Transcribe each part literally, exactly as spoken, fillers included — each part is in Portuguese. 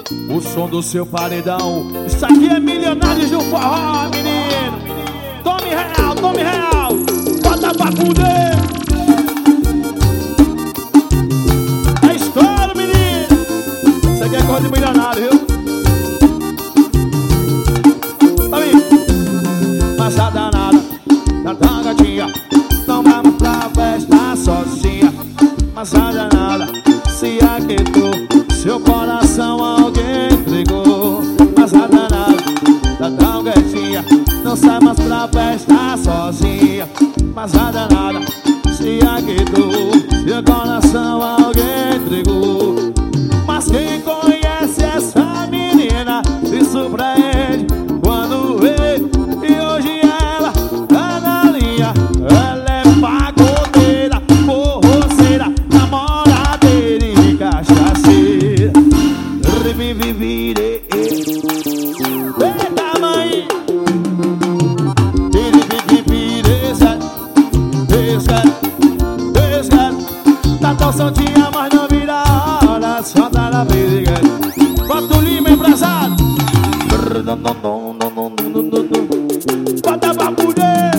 o som do seu paredão. Isso aqui é Milionários do Forró, menino. Tome real, tome real. Bota pra fuder. É estouro, menino. Isso aqui é coisa de milionário, viu? Tá aí. Mas a danada, tá tão gatinha. Não vamos pra festa sozinha. Mas a danada se aquietou, seu coração alguém entregou. Mas a danada tá tão quietinha, não sai mais pra festa sozinha. Mas a danada se aquietou, seu coração alguém entregou. Mas quem conhece essa menina se surpreende quando vê. E hoje ela tá na linha. Ela é pagodeira, forroceira, namoradeira e cachaceira. Revivire. Eita, mãe. Revivire. Tá tão soltinha, mas não vira a hora. Só tá na briga. Bota o Lima embrasado. Bota pra poder.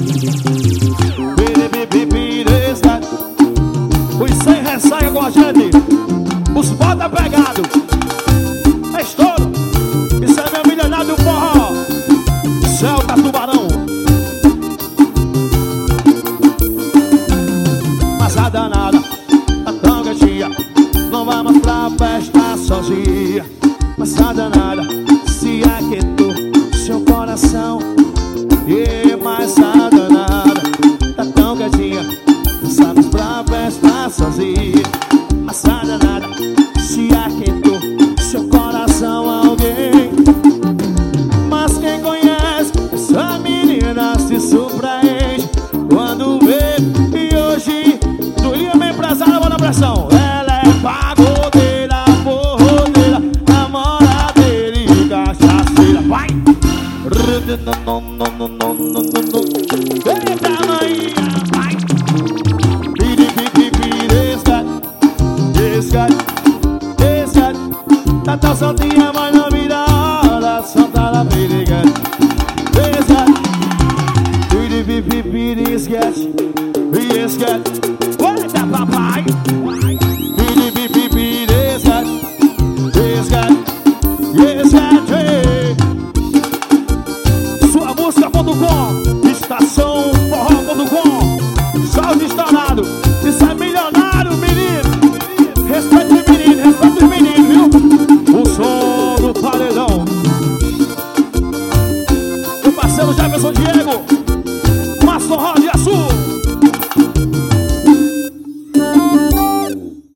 Os sem ressaca com a gente. Os bota pegado. É estouro. Isso é meu milionário do forró. Celta Tubarão. Mas a danada tá tão quietinha, não vamos pra festa sozinha. Mas a danada se aquietou, seu coração. E mais a danada tá tão quietinha, não vamos pra festa sozinha. Mas a danada se aquietou, seu coração alguém. Mas quem conhece essa menina se surpreende quando vê. E hoje do Lima empresário, bora na pressão. Ela é pagodeira, forrodeira, namoradeira e cachaceira. Vai! Eita, mãe! Vai! Tá tão soltinha, mas não vira a hora. Só tá na periga. Esquece, esquece. Eita, papai. Sua música ponto com, estação forró ponto com. Salve estourado. Isso é milionário, menino. Respeita os meninos, respeita os meninos, viu? O som do paredão. Meu parceiro Jefferson Diego.